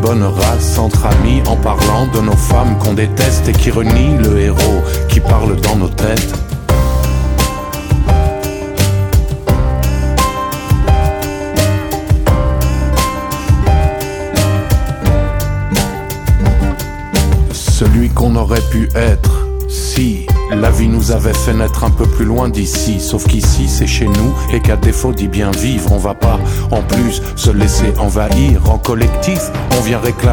bonne race entre amis en parlant de nos femmes qu'on déteste et qui renie le héros qui parle dans nos têtes. Celui qu'on aurait pu être si la vie nous avait fait naître un peu plus loin d'ici. Sauf qu'ici c'est chez nous et qu'à défaut d'y bien vivre, on va pas en plus se laisser envahir. En collectif on vient réclamer